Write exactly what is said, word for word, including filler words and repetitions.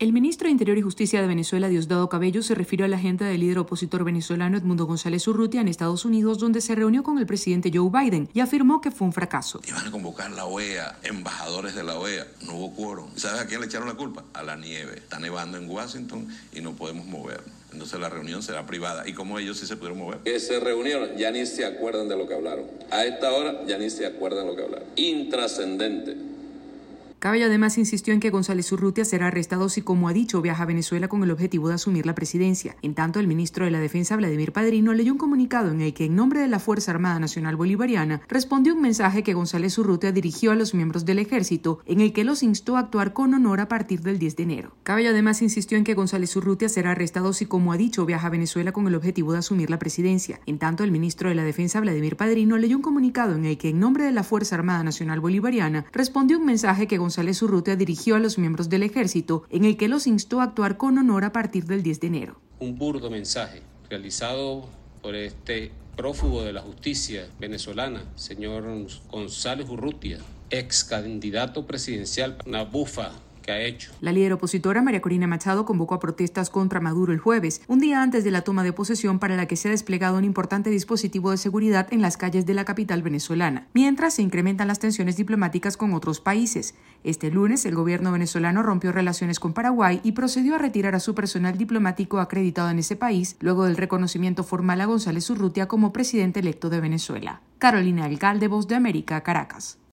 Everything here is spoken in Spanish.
El ministro de Interior y Justicia de Venezuela, Diosdado Cabello, se refirió a la agenda del líder opositor venezolano Edmundo González Urrutia en Estados Unidos, donde se reunió con el presidente Joe Biden y afirmó que fue un fracaso. Iban a convocar la O E A, embajadores de la O E A, no hubo quórum. ¿Sabes a quién le echaron la culpa? A la nieve. Está nevando en Washington y no podemos movernos. Entonces la reunión será privada. ¿Y cómo ellos sí se pudieron mover? Que se reunieron, ya ni se acuerdan de lo que hablaron. A esta hora ya ni se acuerdan de lo que hablaron. Intrascendente. Cabello además insistió en que González Urrutia será arrestado si, como ha dicho, viaja a Venezuela con el objetivo de asumir la presidencia. En tanto, el ministro de la Defensa, Vladimir Padrino, leyó un comunicado en el que, en nombre de la Fuerza Armada Nacional Bolivariana, respondió un mensaje que González Urrutia dirigió a los miembros del ejército, en el que los instó a actuar con honor a partir del diez de enero. Cabello además insistió en que González Urrutia será arrestado si, como ha dicho, viaja a Venezuela con el objetivo de asumir la presidencia. En tanto, el ministro de la Defensa, Vladimir Padrino, leyó un comunicado en el que, en nombre de la Fuerza Armada Nacional Bolivariana, respondió un mensaje que González Urrutia dirigió dirigió a los miembros del ejército, en el que los instó a actuar con honor a partir del diez de enero. Un burdo mensaje realizado por este prófugo de la justicia venezolana, señor González Urrutia, ex candidato presidencial, una bufa que ha hecho. La líder opositora María Corina Machado convocó a protestas contra Maduro el jueves, un día antes de la toma de posesión, para la que se ha desplegado un importante dispositivo de seguridad en las calles de la capital venezolana, mientras se incrementan las tensiones diplomáticas con otros países. Este lunes, el gobierno venezolano rompió relaciones con Paraguay y procedió a retirar a su personal diplomático acreditado en ese país, luego del reconocimiento formal a González Urrutia como presidente electo de Venezuela. Carolina Alcalde, Voz de América, Caracas.